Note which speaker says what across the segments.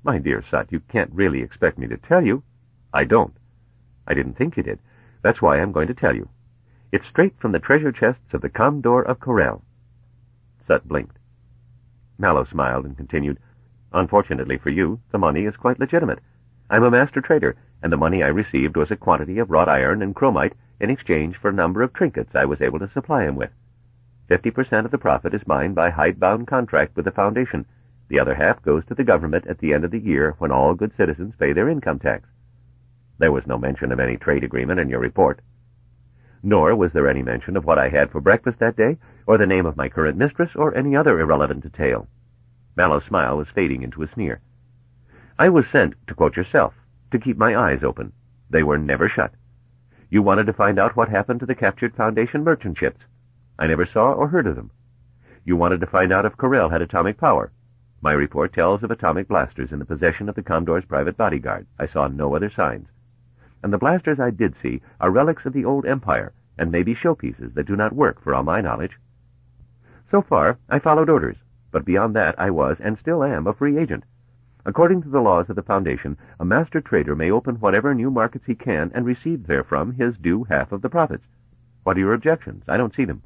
Speaker 1: My dear Sut, you can't really expect me to tell you. I don't. I didn't think you did. That's why I'm going to tell you. It's straight from the treasure chests of the Commodore of Corel. Sut blinked. Mallow smiled and continued, Unfortunately for you, the money is quite legitimate. I'm a master trader, and the money I received was a quantity of wrought iron and chromite in exchange for a number of trinkets I was able to supply him with. 50% of the profit is mine by hidebound contract with the Foundation. The other half goes to the government at the end of the year when all good citizens pay their income tax. There was no mention of any trade agreement in your report. Nor was there any mention of what I had for breakfast that day, or the name of my current mistress, or any other irrelevant detail. Mallow's smile was fading into a sneer. I was sent, to quote yourself, to keep my eyes open. They were never shut. You wanted to find out what happened to the captured Foundation merchant ships. I never saw or heard of them. You wanted to find out if Corel had atomic power. My report tells of atomic blasters in the possession of the Commodore's private bodyguard. I saw no other signs. And the blasters I did see are relics of the old empire, and may be showpieces that do not work for all my knowledge. So far, I followed orders, but beyond that I was, and still am, a free agent. According to the laws of the Foundation, a master trader may open whatever new markets he can and receive therefrom his due half of the profits. What are your objections? I don't see them.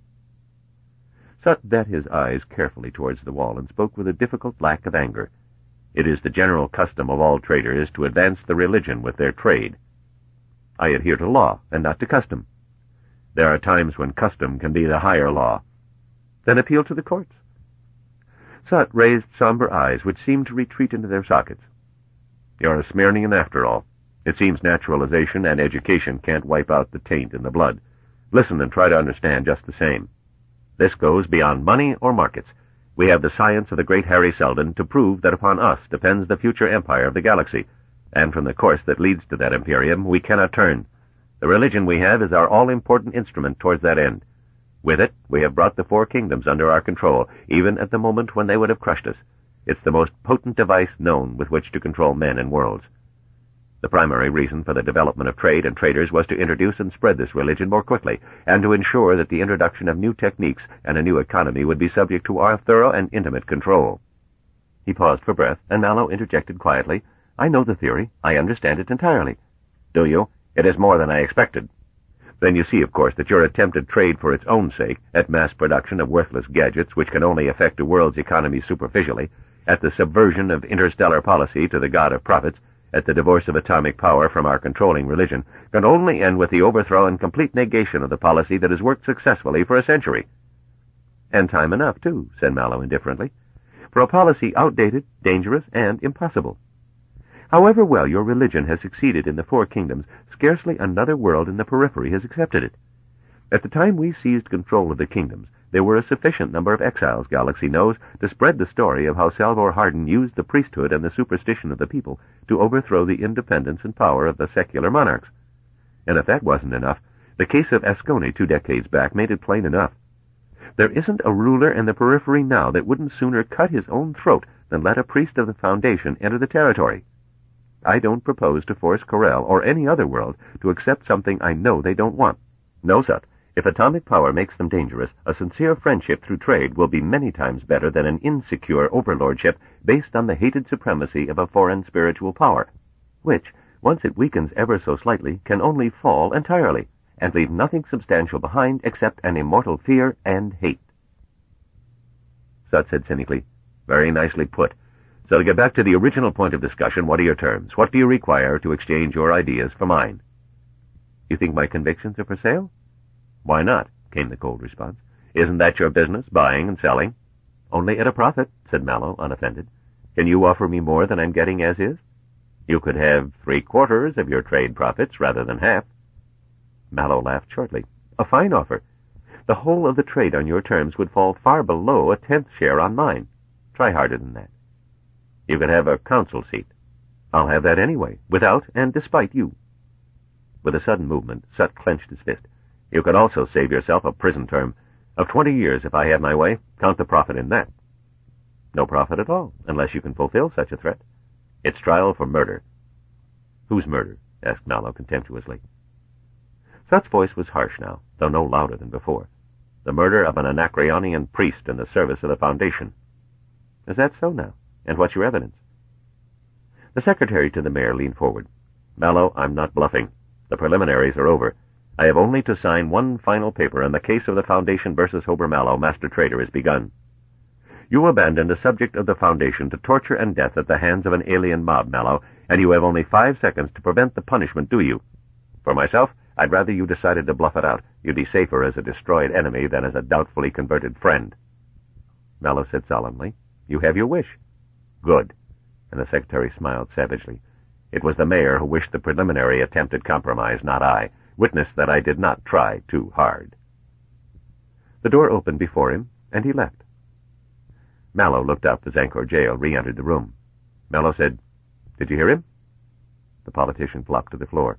Speaker 1: Sut bent his eyes carefully towards the wall and spoke with a difficult lack of anger. It is the general custom of all traders to advance the religion with their trade. I adhere to law and not to custom. There are times when custom can be the higher law. Then appeal to the courts. Sut raised somber eyes which seemed to retreat into their sockets. You're a Smyrnian after all. It seems naturalization and education can't wipe out the taint in the blood. Listen and try to understand just the same. This goes beyond money or markets. We have the science of the great Harry Seldon to prove that upon us depends the future empire of the galaxy, and from the course that leads to that imperium we cannot turn. The religion we have is our all-important instrument towards that end. With it, we have brought the four kingdoms under our control, even at the moment when they would have crushed us. It's the most potent device known with which to control men and worlds. The primary reason for the development of trade and traders was to introduce and spread this religion more quickly, and to ensure that the introduction of new techniques and a new economy would be subject to our thorough and intimate control. He paused for breath, and Mallow interjected quietly, I know the theory. I understand it entirely. Do you? It is more than I expected. Then you see, of course, that your attempted trade for its own sake, at mass production of worthless gadgets which can only affect a world's economy superficially, at the subversion of interstellar policy to the god of profits, at the divorce of atomic power from our controlling religion, can only end with the overthrow and complete negation of the policy that has worked successfully for a century. And time enough, too, said Mallow indifferently, for a policy outdated, dangerous, and impossible. However well your religion has succeeded in the four kingdoms, scarcely another world in the periphery has accepted it. At the time we seized control of the kingdoms, there were a sufficient number of exiles, Galaxy knows, to spread the story of how Salvor Hardin used the priesthood and the superstition of the people to overthrow the independence and power of the secular monarchs. And if that wasn't enough, the case of Asconi 2 decades back made it plain enough. There isn't a ruler in the periphery now that wouldn't sooner cut his own throat than let a priest of the Foundation enter the territory. I don't propose to force Corel or any other world to accept something I know they don't want. No, Sut. If atomic power makes them dangerous, a sincere friendship through trade will be many times better than an insecure overlordship based on the hated supremacy of a foreign spiritual power, which, once it weakens ever so slightly, can only fall entirely, and leave nothing substantial behind except an immortal fear and hate. Sut said cynically, Very nicely put. So to get back to the original point of discussion, what are your terms? What do you require to exchange your ideas for mine? You think my convictions are for sale? Why not? Came the cold response. Isn't that your business, buying and selling? Only at a profit, said Mallow, unoffended. Can you offer me more than I'm getting as is? You could have 3/4 of your trade profits rather than half. Mallow laughed shortly. A fine offer. The whole of the trade on your terms would fall far below a 10th share on mine. Try harder than that. You could have a council seat. I'll have that anyway, without and despite you. With a sudden movement, Sut clenched his fist. You could also save yourself a prison term of 20 years if I have my way. Count the profit in that. No profit at all, unless you can fulfill such a threat. It's trial for murder. Whose murder? Asked Mallow contemptuously. Sut's voice was harsh now, though no louder than before. The murder of an Anacreonian priest in the service of the Foundation. Is that so now? And what's your evidence? The secretary to the mayor leaned forward. "Mallow, I'm not bluffing. The preliminaries are over. I have only to sign one final paper, and the case of the Foundation versus Hober Mallow, master trader, is begun. You abandoned the subject of the Foundation to torture and death at the hands of an alien mob, Mallow, and you have only 5 seconds to prevent the punishment, do you? For myself, I'd rather you decided to bluff it out. You'd be safer as a destroyed enemy than as a doubtfully converted friend." Mallow said solemnly, "You have your wish." "Good." And the secretary smiled savagely. "It was the mayor who wished the preliminary attempted compromise, not I. Witness that I did not try too hard." The door opened before him, and he left. Mallow looked up as Angkor Jail re-entered the room. Mallow said, "Did you hear him?" The politician flopped to the floor.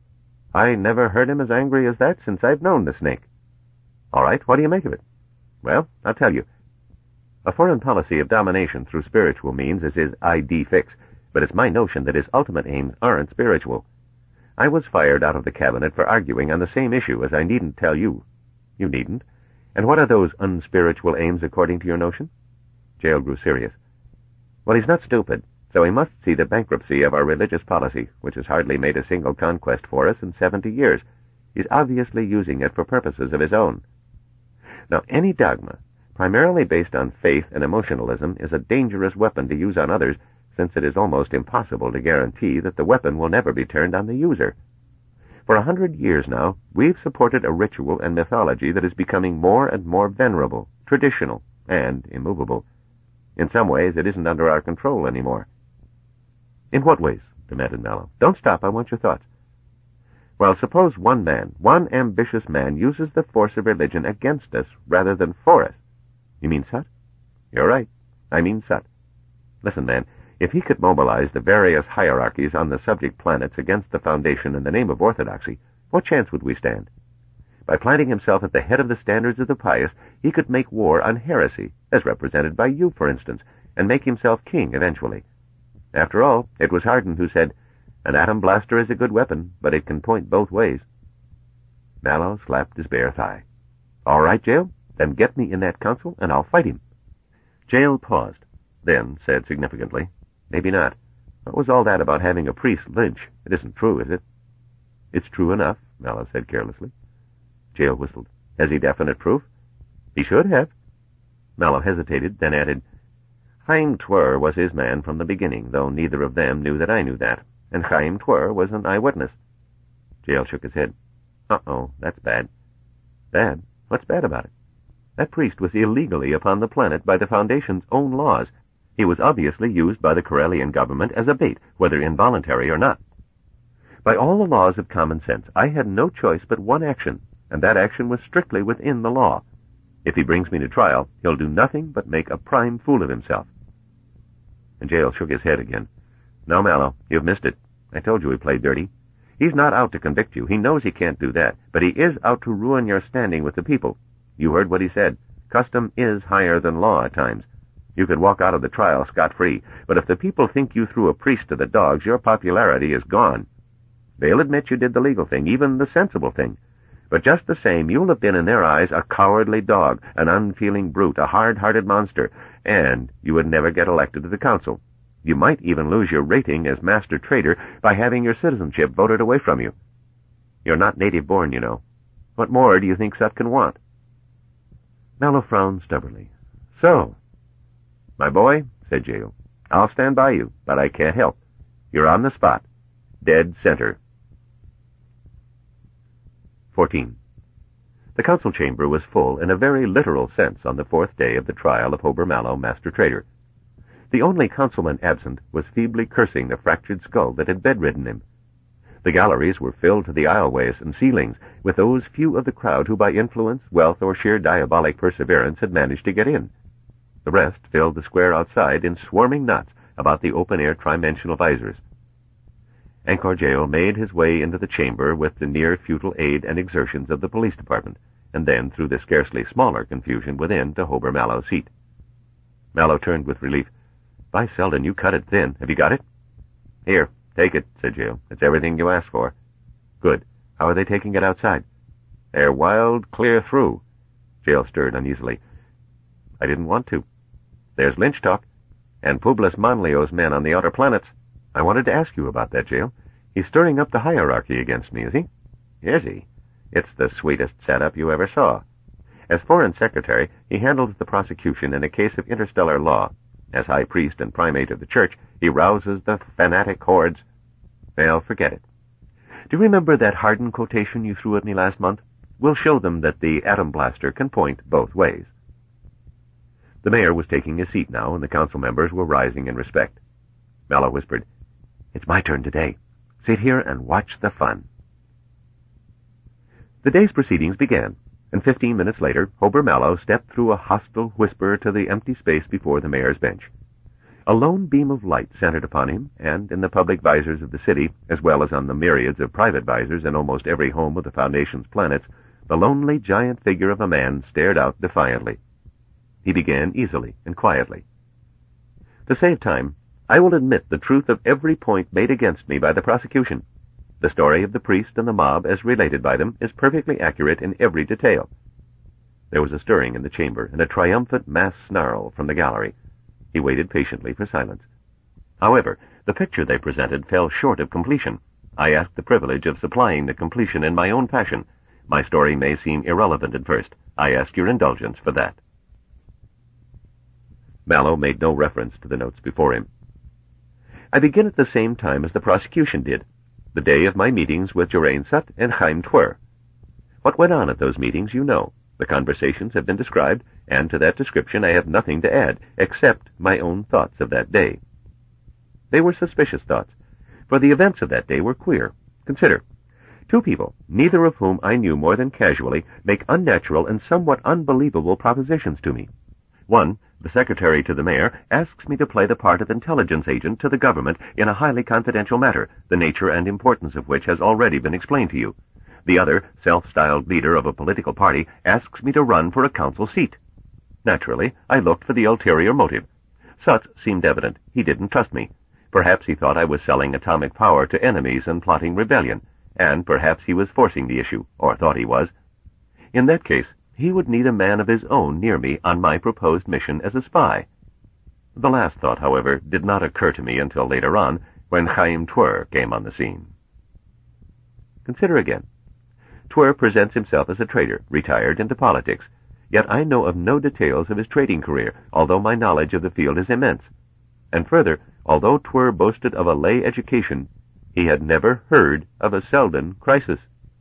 Speaker 1: "I never heard him as angry as that since I've known the snake." "All right, what do you make of it?" "Well, I'll tell you. A foreign policy of domination through spiritual means is his ID fix, but it's my notion that his ultimate aims aren't spiritual. I was fired out of the cabinet for arguing on the same issue, as I needn't tell you. You needn't. And what are those unspiritual aims according to your notion?" Jael grew serious. "Well, he's not stupid, so he must see the bankruptcy of our religious policy, which has hardly made a single conquest for us in 70 years. He's obviously using it for purposes of his own. Now, any dogma, primarily based on faith and emotionalism, is a dangerous weapon to use on others, since it is almost impossible to guarantee that the weapon will never be turned on the user. For 100 years now, we've supported a ritual and mythology that is becoming more and more venerable, traditional, and immovable. In some ways, it isn't under our control anymore." "In what ways?" demanded Mallow. "Don't stop, I want your thoughts." "Well, suppose one ambitious man, uses the force of religion against us rather than for us." "You mean Sut?" "You're right. I mean Sut. Listen, man, if he could mobilize the various hierarchies on the subject planets against the Foundation in the name of orthodoxy, what chance would we stand? By planting himself at the head of the standards of the pious, he could make war on heresy, as represented by you, for instance, and make himself king eventually. After all, it was Hardin who said, 'An atom blaster is a good weapon, but it can point both ways.'" Mallow slapped his bare thigh. "All right, Jael, then get me in that council, and I'll fight him." Jael paused, then said significantly, "Maybe not. What was all that about having a priest lynch? It isn't true, is it?" "It's true enough," Mallow said carelessly. Jael whistled. "Has he definite proof?" "He should have." Mallow hesitated, then added, "Chaim Twir was his man from the beginning, though neither of them knew that I knew that, and Chaim Twir was an eyewitness." Jael shook his head. "Uh-oh, that's bad." "Bad? What's bad about it? That priest was illegally upon the planet by the Foundation's own laws. He was obviously used by the Corellian government as a bait, whether involuntary or not. By all the laws of common sense, I had no choice but one action, and that action was strictly within the law. If he brings me to trial, he'll do nothing but make a prime fool of himself." And Jael shook his head again. "No, Mallow, you've missed it. I told you he played dirty. He's not out to convict you. He knows he can't do that, but he is out to ruin your standing with the people. You heard what he said. Custom is higher than law at times. You could walk out of the trial scot-free, but if the people think you threw a priest to the dogs, your popularity is gone. They'll admit you did the legal thing, even the sensible thing. But just the same, you'll have been in their eyes a cowardly dog, an unfeeling brute, a hard-hearted monster, and you would never get elected to the council. You might even lose your rating as master trader by having your citizenship voted away from you. You're not native-born, you know. What more do you think Sut can want?" Mallow frowned stubbornly. "So, my boy," said Jael, "I'll stand by you, but I can't help. You're on the spot. Dead center." 14. The council chamber was full in a very literal sense on the 4th day of the trial of Hober Mallow, master trader. The only councilman absent was feebly cursing the fractured skull that had bedridden him. The galleries were filled to the aisleways and ceilings with those few of the crowd who by influence, wealth, or sheer diabolic perseverance had managed to get in. The rest filled the square outside in swarming knots about the open-air trimensional visors. Angkor Jael made his way into the chamber with the near-futile aid and exertions of the police department, and then through the scarcely smaller confusion within to Hober Mallow's seat. Mallow turned with relief. "By Selden, you cut it thin. Have you got it?" "Here, take it," said Jael. "It's everything you asked for." "Good. How are they taking it outside?" "They're wild clear through." Jael stirred uneasily. "I didn't want to. There's lynch talk, and Publius Manlio's men on the outer planets. I wanted to ask you about that, Jael. He's stirring up the hierarchy against me, is he?
Speaker 2: Is he? It's the sweetest setup you ever saw. As Foreign Secretary, he handles the prosecution in a case of interstellar law. As High Priest and Primate of the Church, he rouses the fanatic hordes.
Speaker 1: Well, forget it. Do you remember that Hardin quotation you threw at me last month? We'll show them that the atom blaster can point both ways. The mayor was taking his seat now, and the council members were rising in respect. Mallow whispered, "It's my turn today. Sit here and watch the fun." The day's proceedings began, and 15 minutes later, Hober Mallow stepped through a hostile whisper to the empty space before the mayor's bench. A lone beam of light centered upon him, and in the public visors of the city, as well as on the myriads of private visors in almost every home of the Foundation's planets, the lonely giant figure of a man stared out defiantly. He began easily and quietly. To save time, I will admit the truth of every point made against me by the prosecution. The story of the priest and the mob, as related by them, is perfectly accurate in every detail. There was a stirring in the chamber, and a triumphant mass snarl from the gallery. He waited patiently for silence. However, the picture they presented fell short of completion. I asked the privilege of supplying the completion in my own fashion. My story may seem irrelevant at first. I ask your indulgence for that. Mallow made no reference to the notes before him. I begin at the same time as the prosecution did, the day of my meetings with Geraint Sut and Chaim Twr. What went on at those meetings you know. The conversations have been described, and to that description I have nothing to add, except my own thoughts of that day. They were suspicious thoughts, for the events of that day were queer. Consider. Two people, neither of whom I knew more than casually, make unnatural and somewhat unbelievable propositions to me. One, the secretary to the mayor, asks me to play the part of intelligence agent to the government in a highly confidential matter, the nature and importance of which has already been explained to you. The other, self-styled leader of a political party, asks me to run for a council seat. Naturally, I looked for the ulterior motive. Such seemed evident. He didn't trust me. Perhaps he thought I was selling atomic power to enemies and plotting rebellion, and perhaps he was forcing the issue, or thought he was. In that case, he would need a man of his own near me on my proposed mission as a spy. The last thought, however, did not occur to me until later on, when Chaim Twr came on the scene. Consider again. Twr presents himself as a trader, retired into politics, yet I know of no details of his trading career, although my knowledge of the field is immense. And further, although Twr boasted of a lay education, he had never heard of a Selden crisis.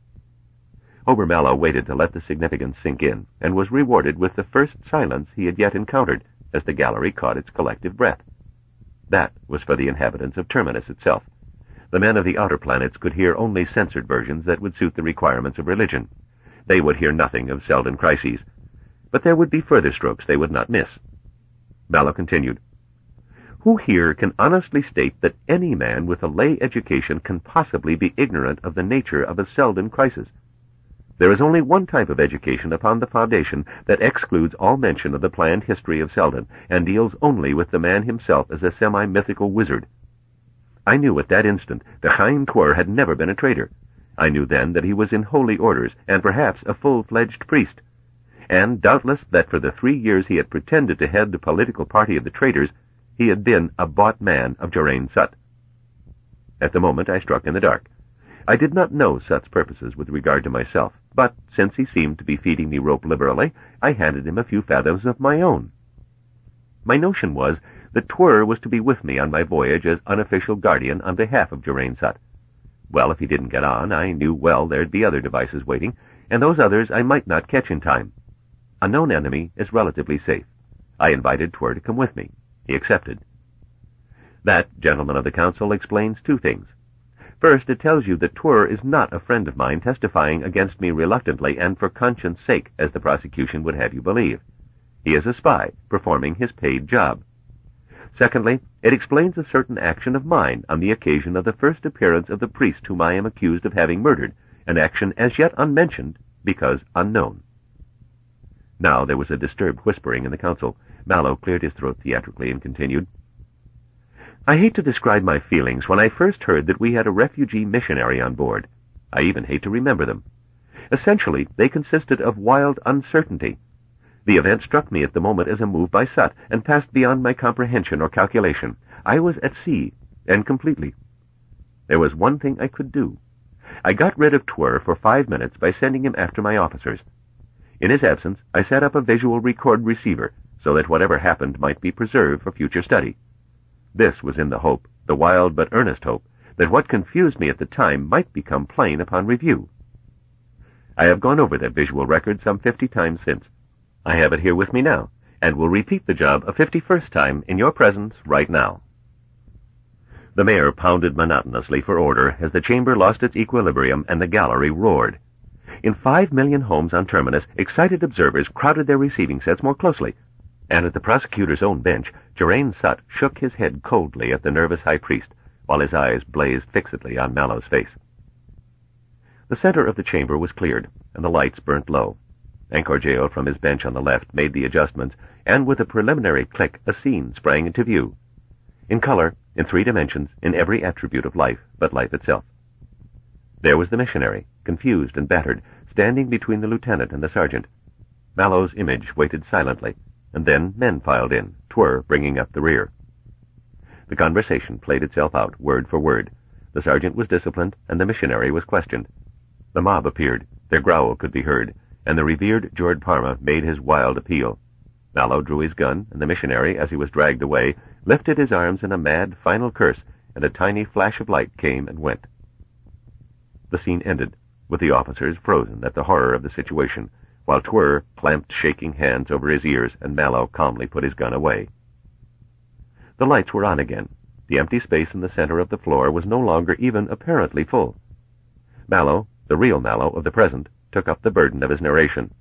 Speaker 1: Hober Mallow waited to let the significance sink in, and was rewarded with the first silence he had yet encountered, as the gallery caught its collective breath. That was for the inhabitants of Terminus itself. The men of the outer planets could hear only censored versions that would suit the requirements of religion. They would hear nothing of Selden crises. But there would be further strokes they would not miss. Mallow continued, "Who here can honestly state that any man with a lay education can possibly be ignorant of the nature of a Selden crisis? There is only one type of education upon the Foundation that excludes all mention of the planned history of Selden, and deals only with the man himself as a semi-mythical wizard. I knew at that instant that Chaim Twr had never been a trader. I knew then that he was in holy orders, and perhaps a full-fledged priest. And doubtless that for the 3 years he had pretended to head the political party of the traders, he had been a bought man of Geraint Sut. At the moment I struck in the dark. I did not know Sut's purposes with regard to myself, but since he seemed to be feeding me rope liberally, I handed him a few fathoms of my own. My notion was that Twr was to be with me on my voyage as unofficial guardian on behalf of Geraint Sut. Well, if he didn't get on, I knew well there'd be other devices waiting, and those others I might not catch in time. A known enemy is relatively safe. I invited Twr to come with me. He accepted. That, gentlemen of the council, explains two things. First, it tells you that Twr is not a friend of mine testifying against me reluctantly and for conscience sake, as the prosecution would have you believe. He is a spy, performing his paid job. Secondly, it explains a certain action of mine on the occasion of the first appearance of the priest whom I am accused of having murdered, an action as yet unmentioned because unknown. Now there was a disturbed whispering in the council. Mallow cleared his throat theatrically and continued, "I hate to describe my feelings when I first heard that we had a refugee missionary on board. I even hate to remember them. Essentially, they consisted of wild uncertainty. The event struck me at the moment as a move by Sut, and passed beyond my comprehension or calculation. I was at sea,
Speaker 2: and completely. There was one thing I could do. I got rid of Twir for 5 minutes by sending him after my officers. In his absence, I set up a visual record receiver so that whatever happened might be preserved for future study. This was in the hope, the wild but earnest hope, that what confused me at the time might become plain upon review. I have gone over that visual record some 50 times since. I have it here with me now, and will repeat the job a 51st time in your presence right now. The mayor pounded monotonously for order as the chamber lost its equilibrium and the gallery roared. In 5 million homes on Terminus, excited observers crowded their receiving sets more closely, and at the prosecutor's own bench, Geraint Sutt shook his head coldly at the nervous high priest, while his eyes blazed fixedly on Mallow's face. The center of the chamber was cleared, and the lights burnt low. Anchorgeo from his bench on the left made the adjustments, and with a preliminary click, a scene sprang into view. In color, in 3 dimensions, in every attribute of life but life itself. There was the missionary, confused and battered, standing between the lieutenant and the sergeant. Mallow's image waited silently, and then men filed in, Twir bringing up the rear. The conversation played itself out, word for word. The sergeant was disciplined, and the missionary was questioned. The mob appeared, their growl could be heard, and the revered George Parma made his wild appeal. Mallow drew his gun, and the missionary, as he was dragged away, lifted his arms in a mad final curse, and a tiny flash of light came and went. The scene ended, with the officers frozen at the horror of the situation, while Twir clamped shaking hands over his ears, and Mallow calmly put his gun away. The lights were on again. The empty space in the center of the floor was no longer even apparently full. Mallow, the real Mallow of the present, took up the burden of his narration.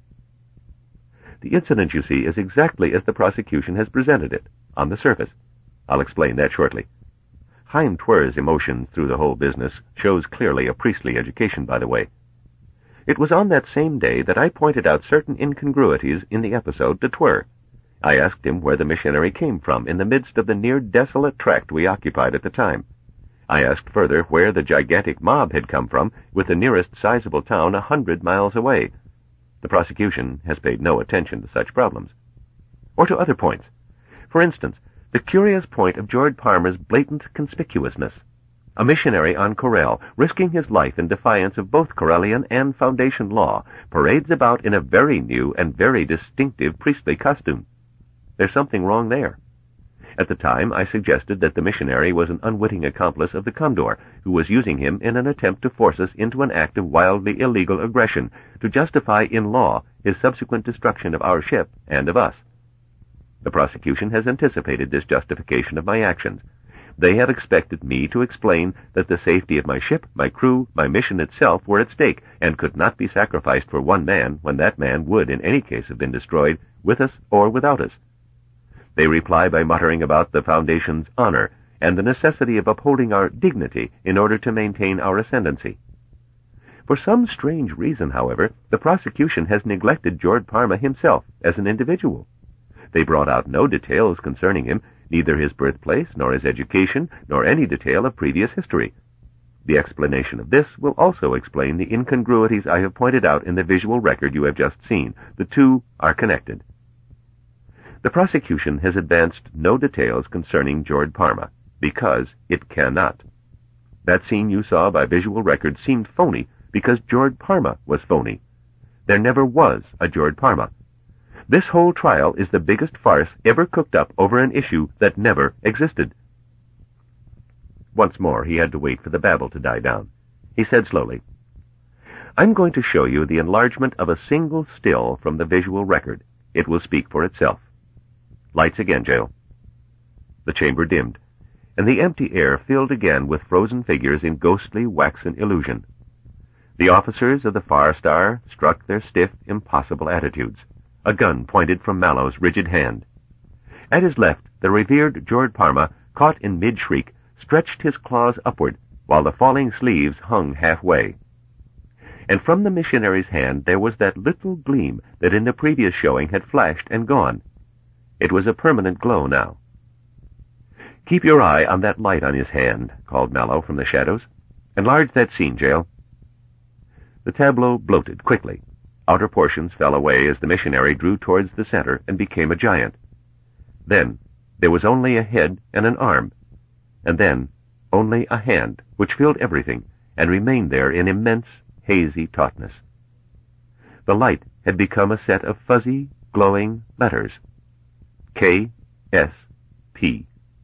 Speaker 2: The incident, you see, is exactly as the prosecution has presented it, on the surface. I'll explain that shortly. Chaim Twir's emotions through the whole business shows clearly a priestly education, by the way. It was on that same day that I pointed out certain incongruities in the episode to Twir. I asked him where the missionary came from in the midst of the near-desolate tract we occupied at the time. I asked further where the gigantic mob had come from, with the nearest sizable town 100 miles away. The prosecution has paid no attention to such problems. Or to other points. For instance, the curious point of George Parma's blatant conspicuousness. A missionary on Corel, risking his life in defiance of both Corellian and Foundation law, parades about in a very new and very distinctive priestly costume. There's something wrong there. At the time, I suggested that the missionary was an unwitting accomplice of the Condor, who was using him in an attempt to force us into an act of wildly illegal aggression, to justify in law his subsequent destruction of our ship and of us. The prosecution has anticipated this justification of my actions. They have expected me to explain that the safety of my ship, my crew, my mission itself were at stake, and could not be sacrificed for one man when that man would in any case have been destroyed, with us or without us. They reply by muttering about the Foundation's honor and the necessity of upholding our dignity in order to maintain our ascendancy. For some strange reason, however, the prosecution has neglected George Parma himself as an individual. They brought out no details concerning him, neither his birthplace, nor his education, nor any detail of previous history. The explanation of this will also explain the incongruities I have pointed out in the visual record you have just seen. The two are connected. The prosecution has advanced no details concerning George Parma, because it cannot. That scene you saw by visual record seemed phony because George Parma was phony. There never was a George Parma. This whole trial is the biggest farce ever cooked up over an issue that never existed. Once more he had to wait for the babble to die down. He said slowly, "I'm going to show you the enlargement of a single still from the visual record. It will speak for itself. Lights again, Jael." The chamber dimmed, and the empty air filled again with frozen figures in ghostly waxen illusion. The officers of the Far Star struck their stiff, impossible attitudes. A gun pointed from Mallow's rigid hand. At his left, the revered George Parma, caught in mid-shriek, stretched his claws upward, while the falling sleeves hung halfway. And from the missionary's hand there was that little gleam that in the previous showing had flashed and gone. It was a permanent glow now. "Keep your eye on that light on his hand," called Mallow from the shadows. "Enlarge that scene, Jael." The tableau bloated quickly. Outer portions fell away as the missionary drew towards the center and became a giant. Then there was only a head and an arm, and then only a hand which filled everything and remained there in immense, hazy tautness. The light had become a set of fuzzy, glowing letters. K.S.P.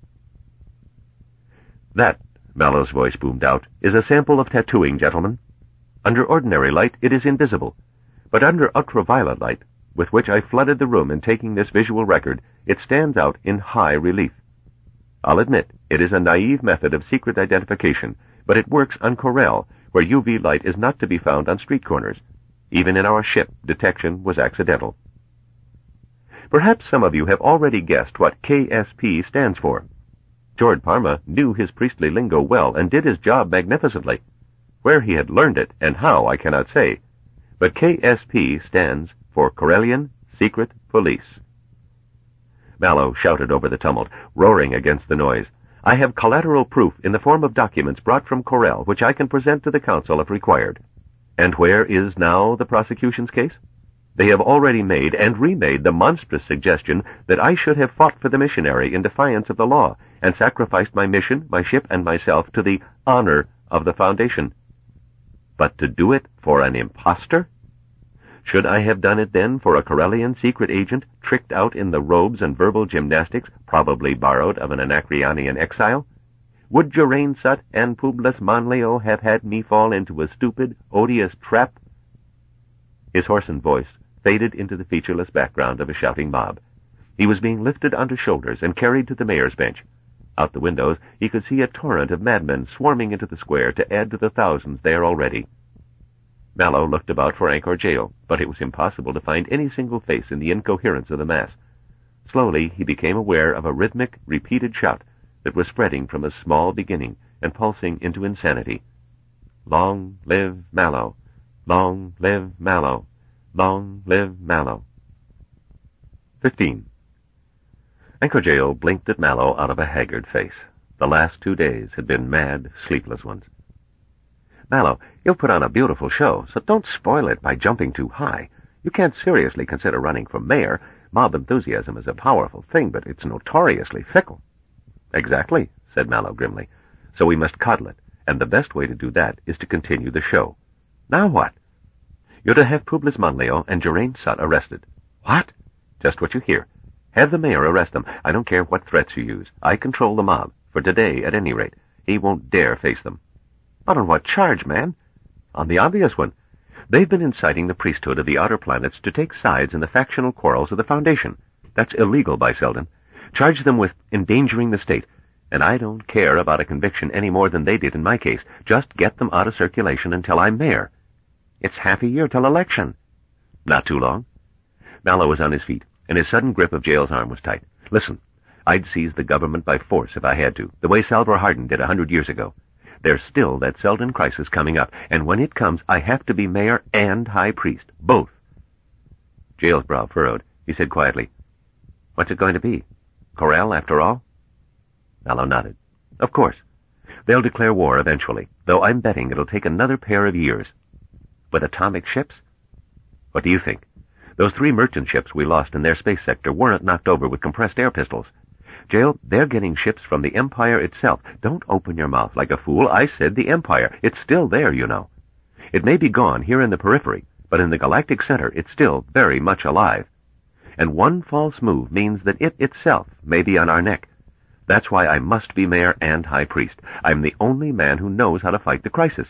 Speaker 2: That, Mallow's voice boomed out, is a sample of tattooing, gentlemen. Under ordinary light it is invisible, but under ultraviolet light, with which I flooded the room in taking this visual record, it stands out in high relief. I'll admit, it is a naive method of secret identification, but it works on Corel, where UV light is not to be found on street corners. Even in our ship, detection was accidental. Perhaps some of you have already guessed what KSP stands for. George Parma knew his priestly lingo well and did his job magnificently. Where he had learned it and how, I cannot say. But KSP stands for Corellian Secret Police. Mallow shouted over the tumult, roaring against the noise. I have collateral proof in the form of documents brought from Corel, which I can present to the council if required. And where is now the prosecution's case? They have already made and remade the monstrous suggestion that I should have fought for the missionary in defiance of the law and sacrificed my mission, my ship, and myself to the honor of the Foundation. But to do it for an impostor? Should I have done it then for a Corellian secret agent tricked out in the robes and verbal gymnastics probably borrowed of an Anacreonian exile? Would Geraint Sut and Publius Manlio have had me fall into a stupid, odious trap? His hoarsened voice faded into the featureless background of a shouting mob. He was being lifted onto shoulders and carried to the mayor's bench. Out the windows he could see a torrent of madmen swarming into the square to add to the thousands there already. Mallow looked about for Angkor Jail, but it was impossible to find any single face in the incoherence of the mass. Slowly he became aware of a rhythmic, repeated shout that was spreading from a small beginning and pulsing into insanity. Long live Mallow! Long live Mallow! Long live Mallow! 15. Angkor Jail blinked at Mallow out of a haggard face. The last 2 days had been mad, sleepless ones. Mallow, you'll put on a beautiful show, so don't spoil it by jumping too high. You can't seriously consider running for mayor. Mob enthusiasm is a powerful thing, but it's notoriously fickle. Exactly, said Mallow grimly. So we must coddle it, and the best way to do that is to continue the show. Now what? You're to have Publius Manlio and Geraint Sut arrested. What? Just what you hear. Have the mayor arrest them. I don't care what threats you use. I control the mob, for today at any rate. He won't dare face them. But on what charge, man? On the obvious one. They've been inciting the priesthood of the outer planets to take sides in the factional quarrels of the Foundation. That's illegal by Selden. Charge them with endangering the state. And I don't care about a conviction any more than they did in my case. Just get them out of circulation until I'm mayor. It's half a year till election. Not too long. Mallow was on his feet, and his sudden grip of Jail's arm was tight. Listen, I'd seize the government by force if I had to, the way Salvor Hardin did 100 years ago. There's still that Selden crisis coming up, and when it comes, I have to be mayor and high priest, both. Jail's brow furrowed. He said quietly, What's it going to be? Corel, after all? Mallow nodded. Of course. They'll declare war eventually, though I'm betting it'll take another pair of years. With atomic ships? What do you think? Those 3 merchant ships we lost in their space sector weren't knocked over with compressed air pistols. Jail, they're getting ships from the Empire itself. Don't open your mouth like a fool. I said the Empire. It's still there, you know. It may be gone here in the periphery, but in the galactic center it's still very much alive. And one false move means that it itself may be on our neck. That's why I must be mayor and high priest. I'm the only man who knows how to fight the crisis.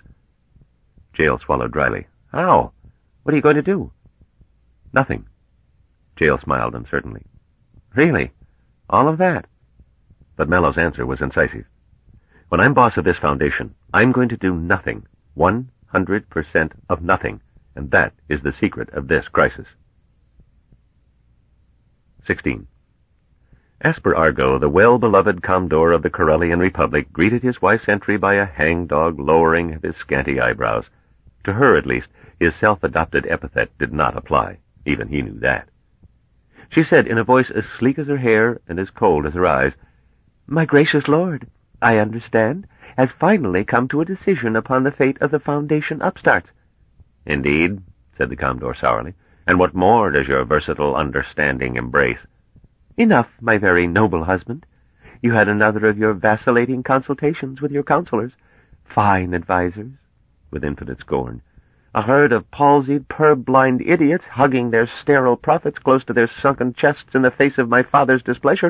Speaker 2: Jail swallowed dryly. How? What are you going to do? Nothing. Jail smiled uncertainly. Really? All of that? But Mallow's answer was incisive. When I'm boss of this foundation, I'm going to do nothing. 100% of nothing. And that is the secret of this crisis. 16. Asper Argo, the well-beloved Commodore of the Corellian Republic, greeted his wife's entry by a hangdog lowering of his scanty eyebrows. To her, at least, his self-adopted epithet did not apply. Even he knew that. She said in a voice as sleek as her hair and as cold as her eyes, My gracious lord, I understand, has finally come to a decision upon the fate of the Foundation upstarts. Indeed, said the Commodore sourly, and what more does your versatile understanding embrace? Enough, my very noble husband.
Speaker 1: You had another of your vacillating consultations with your counselors. Fine advisers, with infinite scorn. A herd of palsied, purblind idiots hugging their sterile prophets close to their sunken chests in the face of my father's displeasure.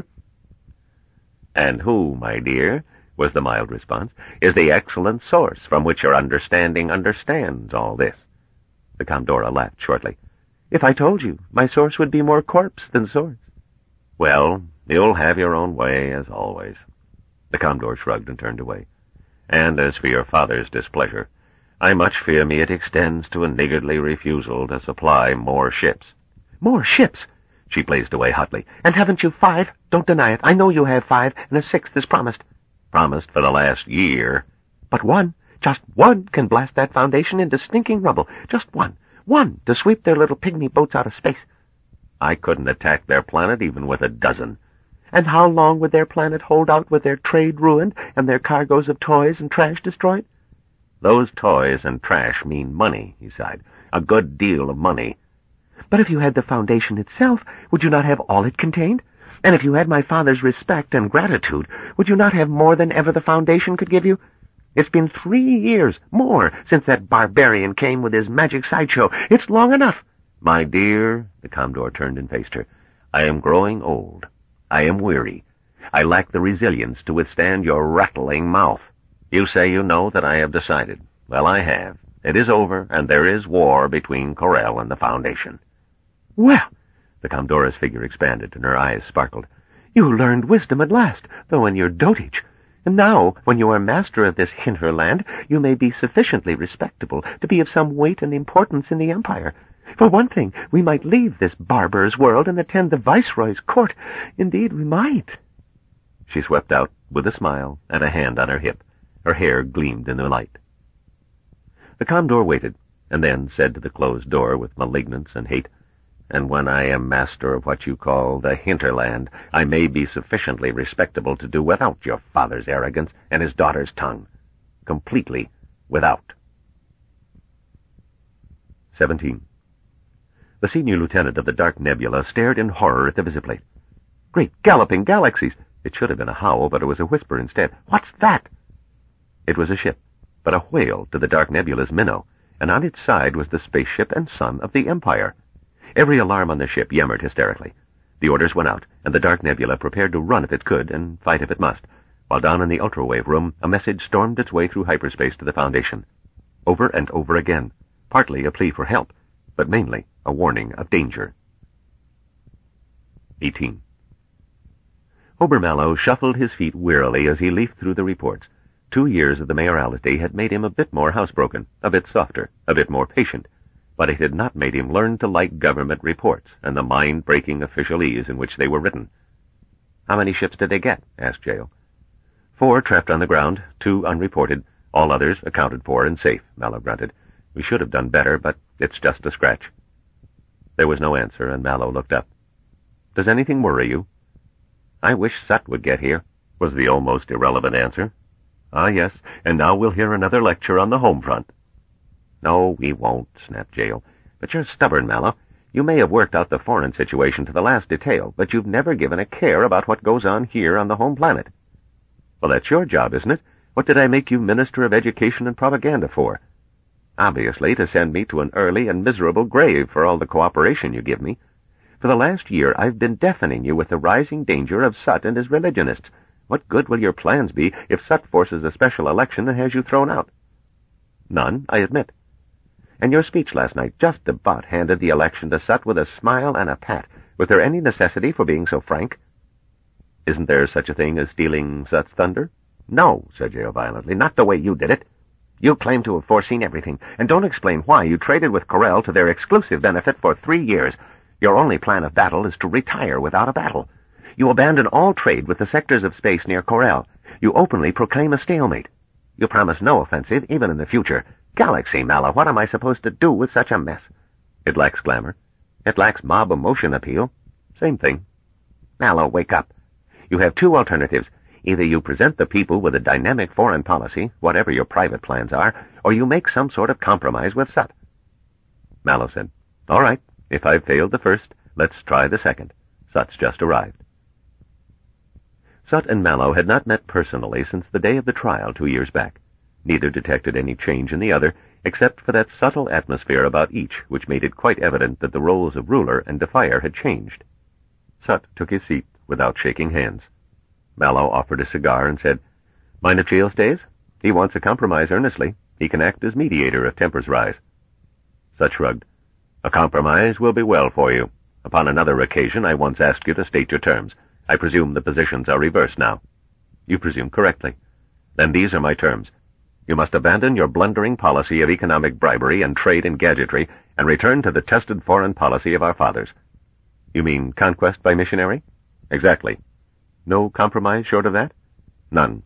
Speaker 2: And who, my dear, was the mild response, is the excellent source from which your understanding understands all this?
Speaker 1: The Commodore laughed shortly. If I told you, my source would be more corpse than source.
Speaker 2: Well, you'll have your own way, as always.
Speaker 1: The Commodore shrugged and turned away.
Speaker 2: And as for your father's displeasure, I much fear me it extends to a niggardly refusal to supply more ships.
Speaker 1: More ships? She blazed away hotly. And haven't you 5? Don't deny it. I know you have 5, and a 6th is promised.
Speaker 2: Promised for the last year.
Speaker 1: But one, just one, can blast that Foundation into stinking rubble. Just one. One to sweep their little pygmy boats out of space.
Speaker 2: I couldn't attack their planet even with a dozen.
Speaker 1: And how long would their planet hold out with their trade ruined and their cargoes of toys and trash destroyed?
Speaker 2: Those toys and trash mean money, he sighed. A good deal of money.
Speaker 1: But if you had the Foundation itself, would you not have all it contained? And if you had my father's respect and gratitude, would you not have more than ever the Foundation could give you? It's been 3 years, more, since that barbarian came with his magic sideshow. It's long enough.
Speaker 2: My dear, the Commodore turned and faced her, I am growing old. I am weary. I lack the resilience to withstand your rattling mouth. You say you know that I have decided. Well, I have. It is over, and there is war between Corel and the Foundation.
Speaker 1: Well,
Speaker 2: the Commodore's figure expanded, and her eyes sparkled.
Speaker 1: You learned wisdom at last, though in your dotage. And now, when you are master of this hinterland, you may be sufficiently respectable to be of some weight and importance in the Empire. For one thing, we might leave this barbarous world and attend the Viceroy's court. Indeed, we might.
Speaker 2: She swept out with a smile and a hand on her hip. Her hair gleamed in the light. The Commodore waited, and then said to the closed door with malignance and hate, And when I am master of what you call the hinterland, I may be sufficiently respectable to do without your father's arrogance and his daughter's tongue. Completely without.
Speaker 1: 17. The senior lieutenant of the Dark Nebula stared in horror at the visiplate. Great galloping galaxies! It should have been a howl, but it was a whisper instead. What's that? It was a ship, but a whale to the Dark Nebula's minnow, and on its side was the spaceship and sun of the Empire. Every alarm on the ship yammered hysterically. The orders went out, and the Dark Nebula prepared to run if it could and fight if it must, while down in the ultrawave room a message stormed its way through hyperspace to the Foundation. Over and over again, partly a plea for help, but mainly a warning of danger. 18. Obermallow shuffled his feet wearily as he leafed through the reports. 2 years of the mayoralty had made him a bit more housebroken, a bit softer, a bit more patient, but it had not made him learn to like government reports and the mind-breaking officialese in which they were written. How many ships did they get? Asked Jael. 4 trapped on the ground, 2 unreported, all others accounted for and safe, Mallow grunted. We should have done better, but it's just a scratch. There was no answer, and Mallow looked up. Does anything worry you? I wish Sut would get here, was the almost irrelevant answer. Ah, yes, and now we'll hear another lecture on the home front. No, we won't, snapped Jael. But you're stubborn, Mallow. You may have worked out the foreign situation to the last detail, but you've never given a care about what goes on here on the home planet. Well, that's your job, isn't it? What did I make you Minister of Education and Propaganda for? Obviously, to send me to an early and miserable grave for all the cooperation you give me. For the last year, I've been deafening you with the rising danger of Sut and his religionists. What good will your plans be if Sut forces a special election and has you thrown out? None, I admit. And your speech last night just about handed the election to Sut with a smile and a pat. Was there any necessity for being so frank? Isn't there such a thing as stealing Sut's thunder? No, said Jael violently, not the way you did it. You claim to have foreseen everything, and don't explain why you traded with Corel to their exclusive benefit for 3 years. Your only plan of battle is to retire without a battle. You abandon all trade with the sectors of space near Corel. You openly proclaim a stalemate. You promise no offensive, even in the future. Galaxy, Mallow, what am I supposed to do with such a mess? It lacks glamour. It lacks mob emotion appeal. Same thing. Mallow, wake up. You have 2 alternatives. Either you present the people with a dynamic foreign policy, whatever your private plans are, or you make some sort of compromise with Sut. Mallow said, All right, if I've failed the first, let's try the second. Sut's just arrived.
Speaker 2: Sut and Mallow had not met personally since the day of the trial 2 years back. Neither detected any change in the other, except for that subtle atmosphere about each which made it quite evident that the roles of ruler and defier had changed. Sut took his seat without shaking hands. Mallow offered a cigar and said, "Mind if Jael stays? He wants a compromise earnestly. He can act as mediator if tempers rise." Sut shrugged. "A compromise will be well for you. Upon another occasion I once asked you to state your terms. I presume the positions are reversed now." "You presume correctly." "Then these are my terms. You must abandon your blundering policy of economic bribery and trade in gadgetry and return to the tested foreign policy of our fathers." "You mean conquest by missionary?" "Exactly." "No compromise short of that?" "None."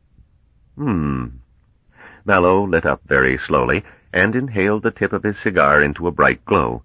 Speaker 2: Mallow lit up very slowly and inhaled the tip of his cigar into a bright glow.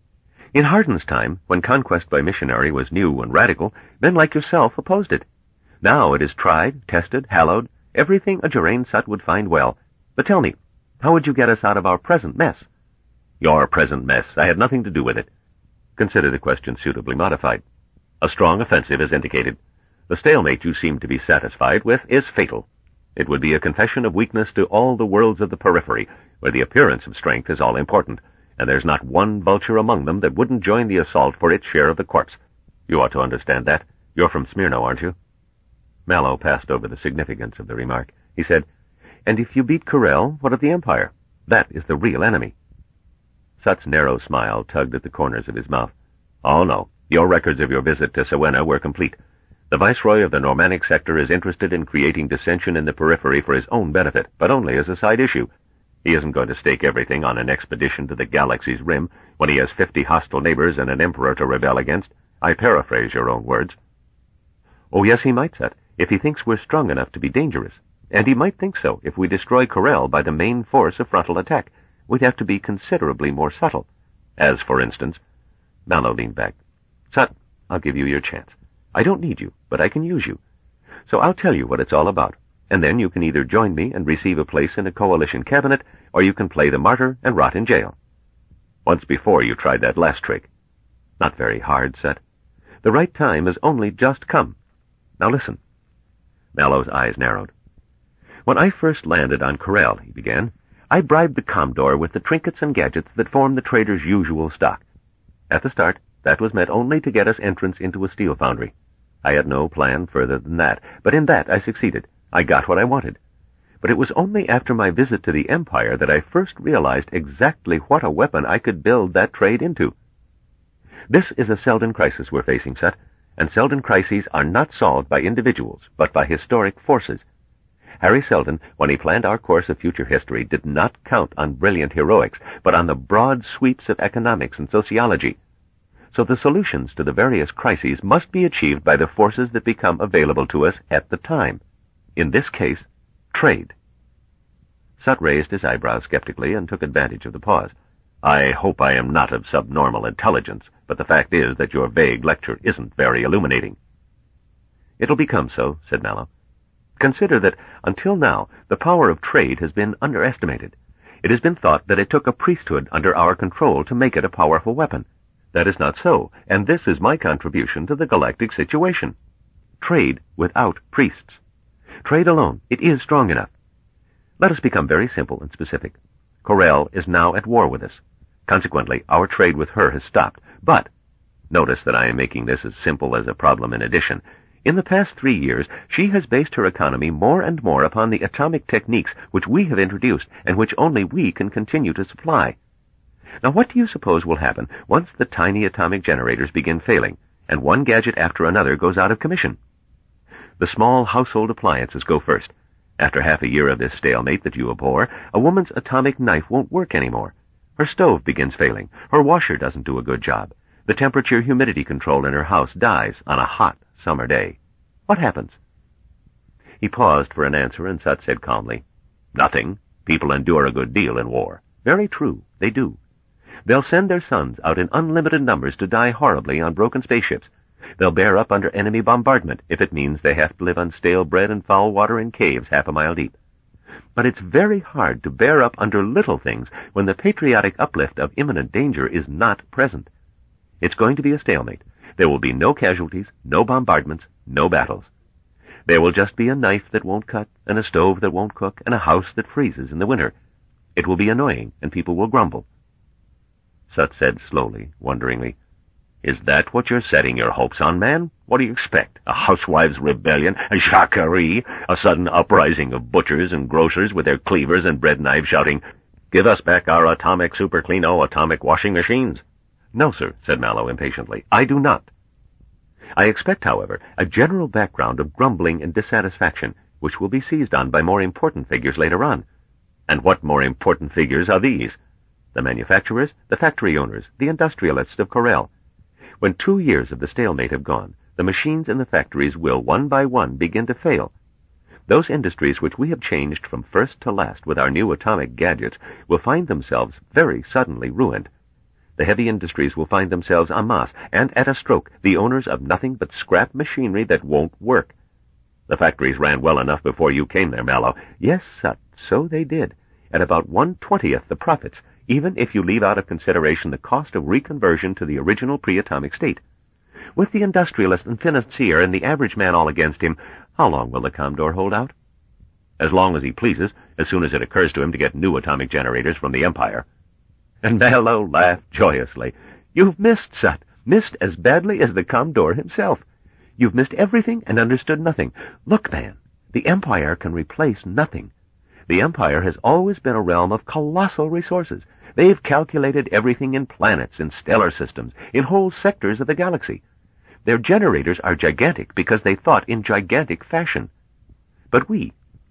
Speaker 2: "In Hardin's time, when conquest by missionary was new and radical, men like yourself opposed it. Now it is tried, tested, hallowed, everything a Geraint Sut would find well. But tell me, how would you get us out of our present mess?" "Your present mess. I had nothing to do with it." "Consider the question suitably modified. A strong offensive is indicated. The stalemate you seem to be satisfied with is fatal. It would be a confession of weakness to all the worlds of the periphery, where the appearance of strength is all important, and there's not one vulture among them that wouldn't join the assault for its share of the corpse. You ought to understand that. You're from Smyrna, aren't you?" Mallow passed over the significance of the remark. He said, "And if you beat Corel, what of the Empire? That is the real enemy." Sut's narrow smile tugged at the corners of his mouth. "Oh, no. Your records of your visit to Sowena were complete. The Viceroy of the Normannic sector is interested in creating dissension in the periphery for his own benefit, but only as a side issue. He isn't going to stake everything on an expedition to the galaxy's rim when he has 50 hostile neighbors and an emperor to rebel against. I paraphrase your own words." "Oh, yes, he might, Sut, if he thinks we're strong enough to be dangerous. And he might think so if we destroy Corel by the main force of frontal attack. We'd have to be considerably more subtle. As, for instance..." Mallow leaned back. "Sut, I'll give you your chance. I don't need you, but I can use you. So I'll tell you what it's all about, and then you can either join me and receive a place in a coalition cabinet, or you can play the martyr and rot in jail. Once before you tried that last trick." "Not very hard, Sut. The right time has only just come. Now listen." Mallow's eyes narrowed. "When I first landed on Corel," he began, "I bribed the Commodore with the trinkets and gadgets that form the trader's usual stock. At the start, that was meant only to get us entrance into a steel foundry. I had no plan further than that, but in that I succeeded. I got what I wanted. But it was only after my visit to the Empire that I first realized exactly what a weapon I could build that trade into. This is a Selden crisis we're facing, Sut, and Selden crises are not solved by individuals, but by historic forces. Harry Selden, when he planned our course of future history, did not count on brilliant heroics, but on the broad sweeps of economics and sociology. So the solutions to the various crises must be achieved by the forces that become available to us at the time. In this case, trade." Sut raised his eyebrows skeptically and took advantage of the pause. "I hope I am not of subnormal intelligence, but the fact is that your vague lecture isn't very illuminating." "It'll become so," said Mallow. "Consider that, until now, the power of trade has been underestimated. It has been thought that it took a priesthood under our control to make it a powerful weapon. That is not so, and this is my contribution to the galactic situation. Trade without priests. Trade alone, it is strong enough. Let us become very simple and specific. Corel is now at war with us. Consequently, our trade with her has stopped. But, notice that I am making this as simple as a problem in addition, in the past 3 years, she has based her economy more and more upon the atomic techniques which we have introduced and which only we can continue to supply. Now what do you suppose will happen once the tiny atomic generators begin failing, and one gadget after another goes out of commission? The small household appliances go first. After half a year of this stalemate that you abhor, a woman's atomic knife won't work anymore. Her stove begins failing. Her washer doesn't do a good job. The temperature-humidity control in her house dies on a hot summer day. What happens?" He paused for an answer, and Sut said calmly, "Nothing. People endure a good deal in war." "Very true. They do. They'll send their sons out in unlimited numbers to die horribly on broken spaceships. They'll bear up under enemy bombardment if it means they have to live on stale bread and foul water in caves half a mile deep. But it's very hard to bear up under little things when the patriotic uplift of imminent danger is not present. It's going to be a stalemate. There will be no casualties, no bombardments, no battles. There will just be a knife that won't cut, and a stove that won't cook, and a house that freezes in the winter. It will be annoying, and people will grumble." Sut said slowly, wonderingly, "Is that what you're setting your hopes on, man? What do you expect? A housewives' rebellion, a jacquerie, a sudden uprising of butchers and grocers with their cleavers and bread knives shouting, 'Give us back our atomic super cleano atomic washing machines'?" "No, sir," said Mallow impatiently. "I do not. I expect, however, a general background of grumbling and dissatisfaction, which will be seized on by more important figures later on. And what more important figures are these? The manufacturers, the factory owners, the industrialists of Corel. When 2 years of the stalemate have gone, the machines in the factories will, one by one, begin to fail. Those industries which we have changed from first to last with our new atomic gadgets will find themselves very suddenly ruined. The heavy industries will find themselves en masse, and at a stroke, the owners of nothing but scrap machinery that won't work. The factories ran well enough before you came there, Mallow. Yes, Sut, so they did, at about 1/20th the profits, even if you leave out of consideration the cost of reconversion to the original pre-atomic state. With the industrialist and financier and the average man all against him, how long will the Commodore hold out? As long as he pleases, as soon as it occurs to him to get new atomic generators from the Empire." And Mallow laughed joyously. "You've missed, Sut, missed as badly as the Commodore himself. You've missed everything and understood nothing. Look, man, the Empire can replace nothing. The Empire has always been a realm of colossal resources. They've calculated everything in planets, in stellar systems, in whole sectors of the galaxy. Their generators are gigantic because they thought in gigantic fashion. But we,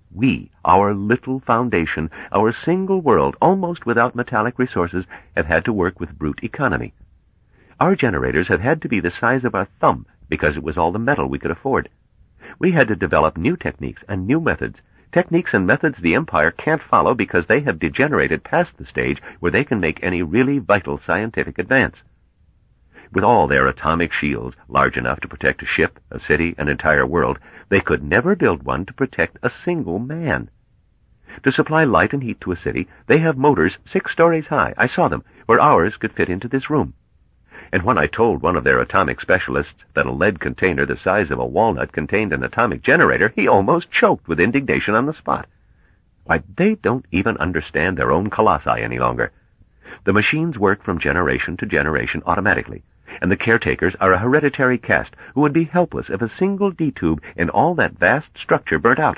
Speaker 2: our little foundation, our single world, almost without metallic resources, have had to work with brute economy. Our generators have had to be the size of our thumb because it was all the metal we could afford. We had to develop new techniques and new methods, techniques and methods the Empire can't follow because they have degenerated past the stage where they can make any really vital scientific advance. With all their atomic shields, large enough to protect a ship, a city, an entire world, they could never build one to protect a single man. To supply light and heat to a city, they have motors 6 stories high, I saw them, where ours could fit into this room. And when I told one of their atomic specialists that a lead container the size of a walnut contained an atomic generator, he almost choked with indignation on the spot. Why, they don't even understand their own colossi any longer. The machines work from generation to generation automatically, and the caretakers are a hereditary caste who would be helpless if a single D-tube in all that vast structure burnt out.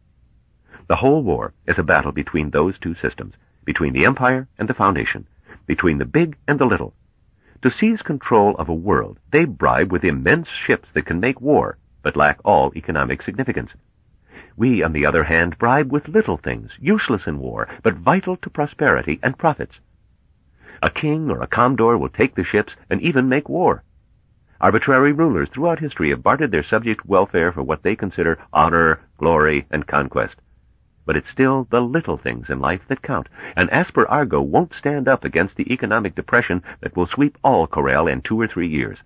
Speaker 2: The whole war is a battle between those two systems, between the Empire and the Foundation, between the big and the little. To seize control of a world, they bribe with immense ships that can make war, but lack all economic significance. We, on the other hand, bribe with little things, useless in war, but vital to prosperity and profits. A king or a commodore will take the ships and even make war. Arbitrary rulers throughout history have bartered their subject welfare for what they consider honor, glory, and conquest. But it's still the little things in life that count, and Asper Argo won't stand up against the economic depression that will sweep all Corel in 2 or 3 years.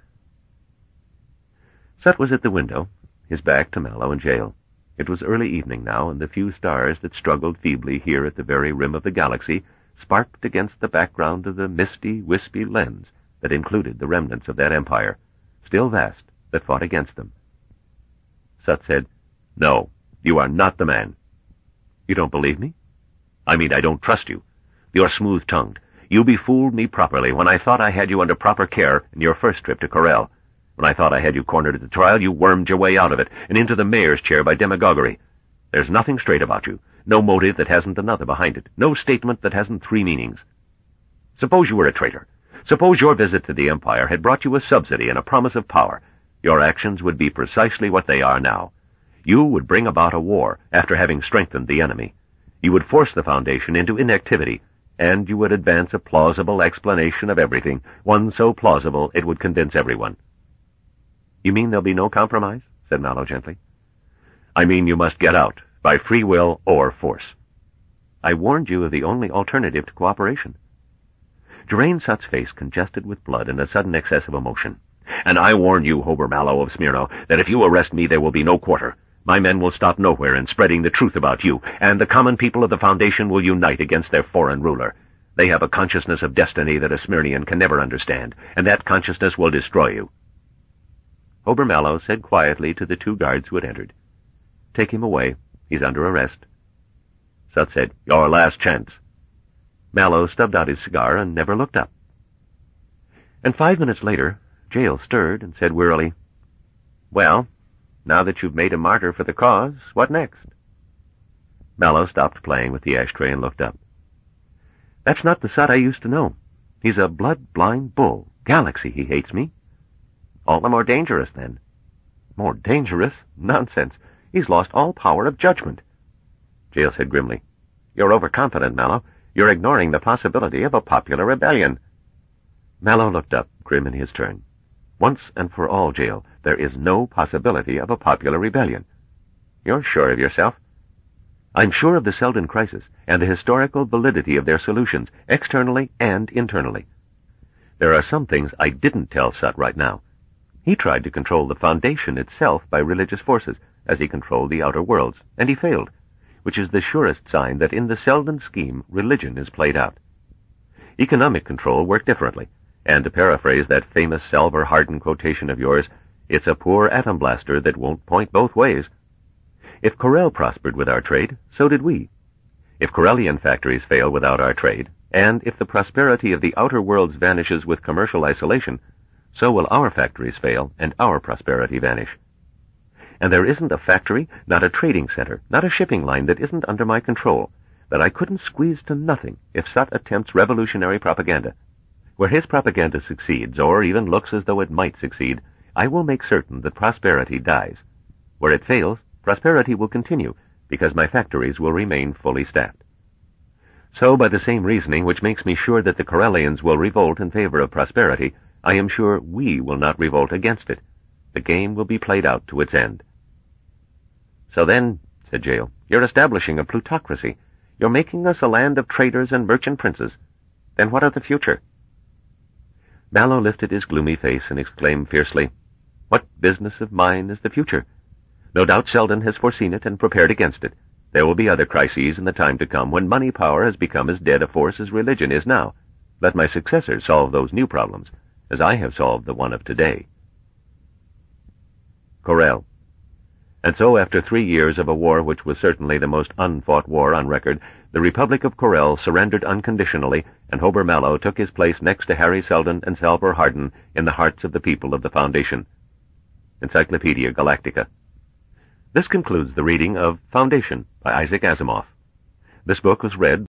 Speaker 2: Sut was at the window, his back to Mallow and Jael. It was early evening now, and the few stars that struggled feebly here at the very rim of the galaxy sparked against the background of the misty, wispy lens that included the remnants of that empire, still vast, that fought against them. Sut said, "No, you are not the man." "You don't believe me?" "I mean, I don't trust you. You're smooth-tongued. You befooled me properly when I thought I had you under proper care in your first trip to Corel. When I thought I had you cornered at the trial, you wormed your way out of it and into the mayor's chair by demagoguery. There's nothing straight about you. No motive that hasn't another behind it. No statement that hasn't 3 meanings. Suppose you were a traitor. Suppose your visit to the Empire had brought you a subsidy and a promise of power. Your actions would be precisely what they are now. You would bring about a war after having strengthened the enemy. You would force the Foundation into inactivity, and you would advance a plausible explanation of everything, one so plausible it would convince everyone." "You mean there'll be no compromise?" said Mallow gently. "I mean you must get out, by free will or force." "I warned you of the only alternative to cooperation." Geraint Sut's face congested with blood in a sudden excess of emotion. "And I warn you, Hober Mallow of Smyrna, that if you arrest me there will be no quarter. My men will stop nowhere in spreading the truth about you, and the common people of the Foundation will unite against their foreign ruler. They have a consciousness of destiny that a Smyrnian can never understand, and that consciousness will destroy you." Hober Mallow said quietly to the 2 guards who had entered, Take him away. He's under arrest." Sut said, "Your last chance." Mallow stubbed out his cigar and never looked up. And 5 minutes later, Jael stirred and said wearily, "Well, now that you've made a martyr for the cause, what next?" Mallow stopped playing with the ashtray and looked up. "That's not the Sut I used to know. He's a blood-blind bull. Galaxy, he hates me." "All the more dangerous, then." "More dangerous? Nonsense. He's lost all power of judgment." Jael said grimly, "You're overconfident, Mallow. You're ignoring the possibility of a popular rebellion." Mallow looked up, grim in his turn. "Once and for all, Jael, there is no possibility of a popular rebellion." "You're sure of yourself?" "I'm sure of the Selden crisis and the historical validity of their solutions, externally and internally. There are some things I didn't tell Sut right now. He tried to control the Foundation itself by religious forces, as he controlled the outer worlds, and he failed, which is the surest sign that in the Selden scheme religion is played out. Economic control worked differently, and to paraphrase that famous Salvor Hardin quotation of yours, it's a poor atom blaster that won't point both ways. If Corel prospered with our trade, so did we. If Corellian factories fail without our trade, and if the prosperity of the outer worlds vanishes with commercial isolation, so will our factories fail and our prosperity vanish. And there isn't a factory, not a trading center, not a shipping line that isn't under my control, that I couldn't squeeze to nothing if Sut attempts revolutionary propaganda. Where his propaganda succeeds, or even looks as though it might succeed, I will make certain that prosperity dies. Where it fails, prosperity will continue, because my factories will remain fully staffed. So, by the same reasoning which makes me sure that the Corellians will revolt in favor of prosperity, I am sure we will not revolt against it. The game will be played out to its end." "So then," said Jael, "you're establishing a plutocracy. You're making us a land of traders and merchant princes. Then what of the future?" Mallow lifted his gloomy face and exclaimed fiercely, "What business of mine is the future? No doubt Selden has foreseen it and prepared against it. There will be other crises in the time to come when money power has become as dead a force as religion is now. Let my successors solve those new problems, as I have solved the one of today." Corel. And so, after 3 years of a war which was certainly the most unfought war on record, the Republic of Corel surrendered unconditionally, and Hober Mallow took his place next to Harry Selden and Salvor Hardin in the hearts of the people of the Foundation. Encyclopedia Galactica. This concludes the reading of Foundation by Isaac Asimov. This book was read